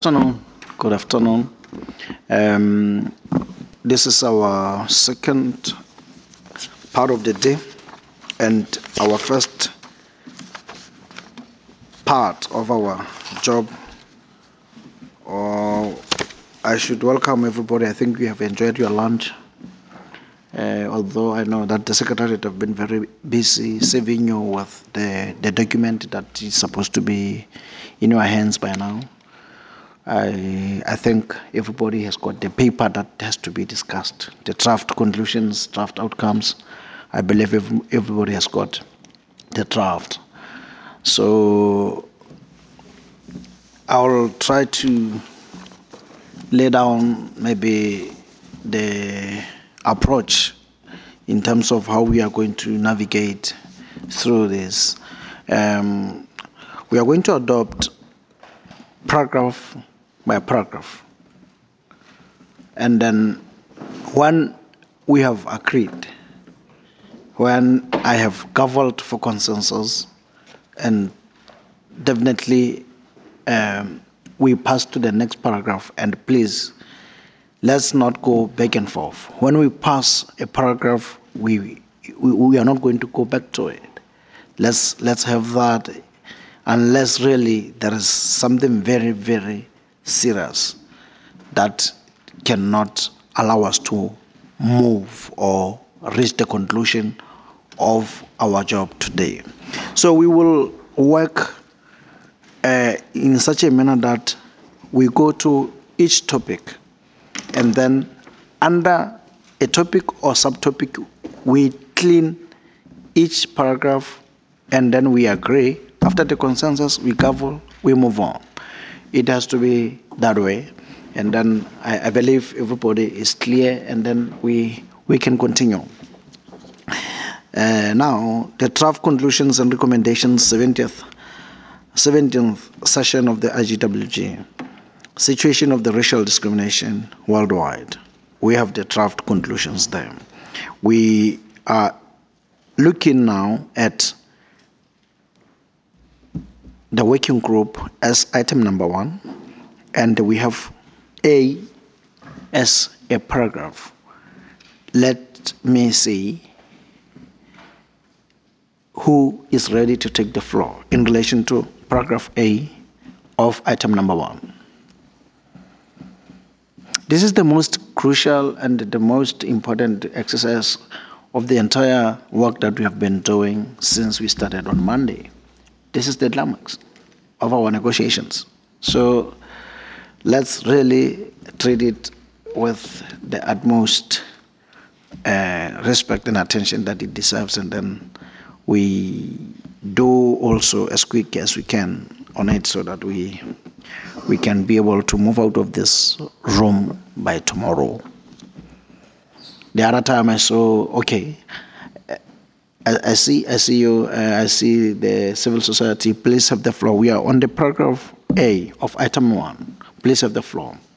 Afternoon. Good afternoon. Um, this is our second part of the day and our first part of our job. Or I should welcome everybody. I think you have enjoyed your lunch. Although I know that the secretariat have been very busy saving you with the document that is supposed to be in your hands by now. I think everybody has got the paper that has to be discussed, the draft conclusions, draft outcomes. I believe everybody has got the draft. So I'll try to lay down maybe the approach in terms of how we are going to navigate through this. We are going to adopt paragraph by paragraph. And then when we have agreed, when I have cavilled for consensus, and definitely we pass to the next paragraph, and please, let's not go back and forth. When we pass a paragraph, we are not going to go back to it. Let's have that, unless really there is something very, very serious that cannot allow us to move or reach the conclusion of our job today. So we will work in such a manner that we go to each topic, and then under a topic or subtopic, we clean each paragraph, and then we agree. After the consensus, we cover, we move on. It has to be that way. And then I believe everybody is clear, and then we can continue. Now, the draft conclusions and recommendations, 17th session of the IGWG, situation of the racial discrimination worldwide. We have the draft conclusions there. We are looking now at the working group as item number 1, and we have A as a paragraph. Let me see who is ready to take the floor in relation to paragraph A of item number 1. This is the most crucial and the most important exercise of the entire work that we have been doing since we started on Monday. This is the climax of our negotiations. So let's really treat it with the utmost respect and attention that it deserves, and then we do also as quick as we can on it, so that we can be able to move out of this room by tomorrow. The other time I saw, okay, I see you, I see the civil society. Please have the floor. We are on the paragraph A of item 1. Please have the floor.